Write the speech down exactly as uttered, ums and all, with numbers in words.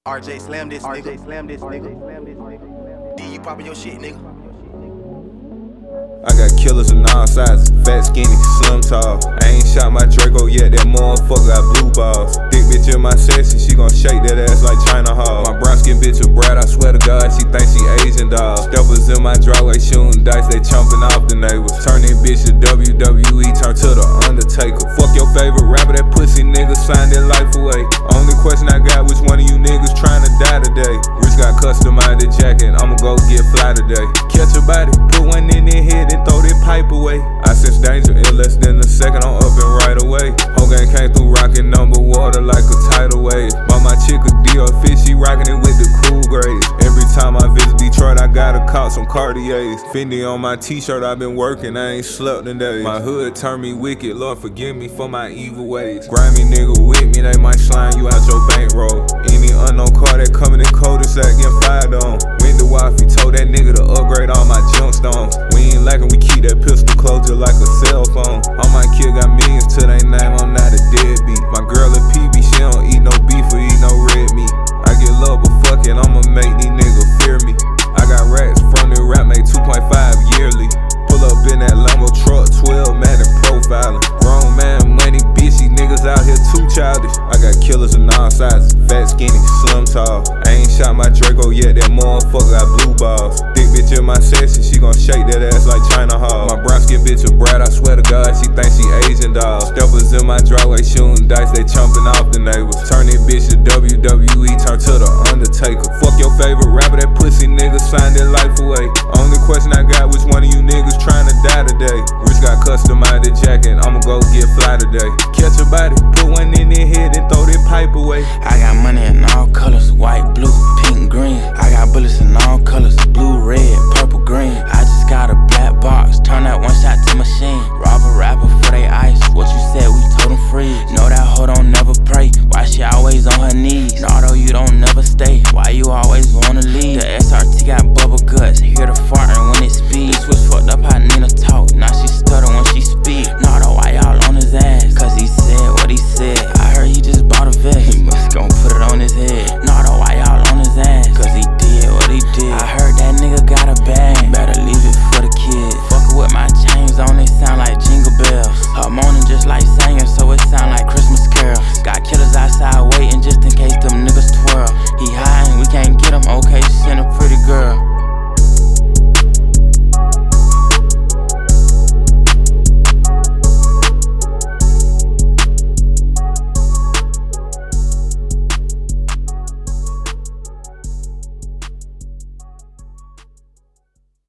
R J slam this nigga. R J slam this nigga. D, you poppin' your shit, nigga. I got killers of all sizes, fat, skinny, slim, tall. I ain't shot my Draco yet, that motherfucker got blue balls. Thick bitch in my section, she gon' shake that ass like China Hall. My brown skin bitch a brat, I swear to God, she thinks she Asian doll. Steppers in my driveway shooting dice, they chomping off the neighbors. Turn this bitch to W W E, turn to the Undertaker. Fuck your favorite rapper, that pussy nigga signed their life away. Only question I got, which one of you niggas trying to die today? Rich got customized jacket, I'ma go get fly today. Catch a body, put one in their head and throw that pipe away. I sense danger in less than a second, I'm up and right away. Whole gang came through rockin' number water like a tidal wave. Bought my chick a Dior fish, she rockin' it with the cool grades. Every time I visit Detroit, I gotta cop some Cartiers. Fendi on my t-shirt, I been working, I ain't slept in days. My hood turned me wicked, Lord forgive me for my evil ways. Grimy nigga with me, they might slime you out your bankroll. Any unknown car that coming in cul-de-sac getting fired on. Went to wifey, told that nigga to upgrade all my gemstones. We ain't lacking, we keep that pistol close just like a cell phone. All my kids got millions to their name, I'm not a deadbeat. My girl a P B, she don't eat no beef or eat no red meat. I get love, but fuck it, I'ma make these niggas fear me. I got racks from the rap, made two point five yearly. Pull up in that Lambo truck, twelve man and profiling. Grown man money, bitch, these niggas out here too childish. I got killers of all sizes, fat, skinny, slim, tall. I ain't shot my Draco yet, that motherfucker got blue balls. Thick bitch in my section, she gon' shake that ass like China Hall. My brown skin bitch a brat, I swear to God, she thinks she Asian doll. Steppers in my driveway shooting dice, they chomping off the neighbors. Turn this bitch to W W E, turn to the Undertaker. Fuck your favorite rapper, that pussy nigga signed their life away. Only question I got, which one of you niggas trying to die today? Rich got customized jacket, I'ma go get fly today. Catch a body, put one in their head and throw that pipe away. I got money in all colors.